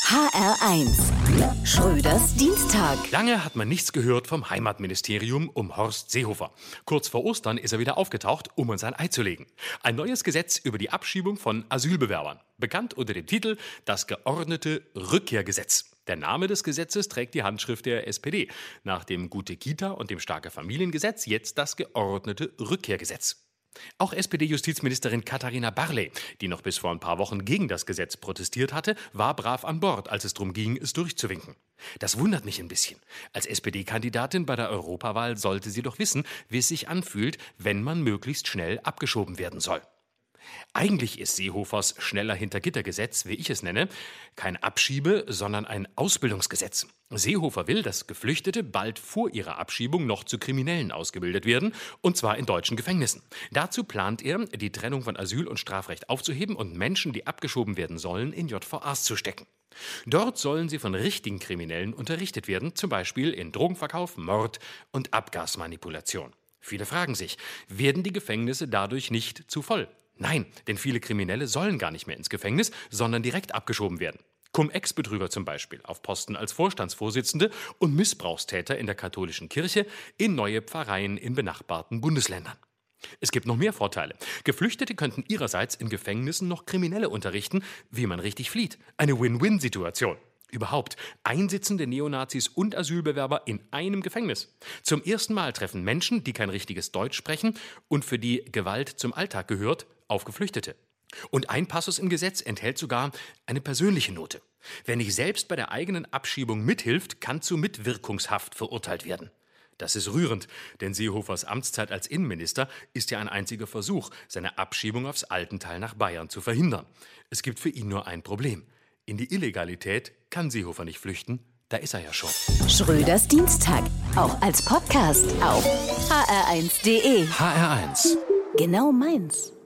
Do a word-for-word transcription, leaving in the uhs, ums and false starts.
H R eins. Schröders Dienstag. Lange hat man nichts gehört vom Heimatministerium um Horst Seehofer. Kurz vor Ostern ist er wieder aufgetaucht, um uns ein Ei zu legen. Ein neues Gesetz über die Abschiebung von Asylbewerbern. Bekannt unter dem Titel Das geordnete Rückkehrgesetz. Der Name des Gesetzes trägt die Handschrift der S P D. Nach dem Gute-Kita- und dem Starke-Familiengesetz jetzt das geordnete Rückkehrgesetz. Auch S P D-Justizministerin Katharina Barley, die noch bis vor ein paar Wochen gegen das Gesetz protestiert hatte, war brav an Bord, als es darum ging, es durchzuwinken. Das wundert mich ein bisschen. Als S P D-Kandidatin bei der Europawahl sollte sie doch wissen, wie es sich anfühlt, wenn man möglichst schnell abgeschoben werden soll. Eigentlich ist Seehofers Schneller-Hintergitter-Gesetz, wie ich es nenne, kein Abschiebe-, sondern ein Ausbildungsgesetz. Seehofer will, dass Geflüchtete bald vor ihrer Abschiebung noch zu Kriminellen ausgebildet werden, und zwar in deutschen Gefängnissen. Dazu plant er, die Trennung von Asyl- und Strafrecht aufzuheben und Menschen, die abgeschoben werden sollen, in J V As zu stecken. Dort sollen sie von richtigen Kriminellen unterrichtet werden, zum Beispiel in Drogenverkauf, Mord und Abgasmanipulation. Viele fragen sich, werden die Gefängnisse dadurch nicht zu voll? Nein, denn viele Kriminelle sollen gar nicht mehr ins Gefängnis, sondern direkt abgeschoben werden. Cum-Ex-Betrüger zum Beispiel auf Posten als Vorstandsvorsitzende und Missbrauchstäter in der katholischen Kirche in neue Pfarreien in benachbarten Bundesländern. Es gibt noch mehr Vorteile. Geflüchtete könnten ihrerseits in Gefängnissen noch Kriminelle unterrichten, wie man richtig flieht. Eine Win-Win-Situation. Überhaupt, einsitzende Neonazis und Asylbewerber in einem Gefängnis. Zum ersten Mal treffen Menschen, die kein richtiges Deutsch sprechen und für die Gewalt zum Alltag gehört, auf Geflüchtete. Und ein Passus im Gesetz enthält sogar eine persönliche Note. Wer nicht selbst bei der eigenen Abschiebung mithilft, kann zu Mitwirkungshaft verurteilt werden. Das ist rührend, denn Seehofers Amtszeit als Innenminister ist ja ein einziger Versuch, seine Abschiebung aufs Altental nach Bayern zu verhindern. Es gibt für ihn nur ein Problem. In die Illegalität kann Seehofer nicht flüchten, da ist er ja schon. Schröders Dienstag, auch als Podcast auf h r eins punkt d e. H R eins. Genau meins.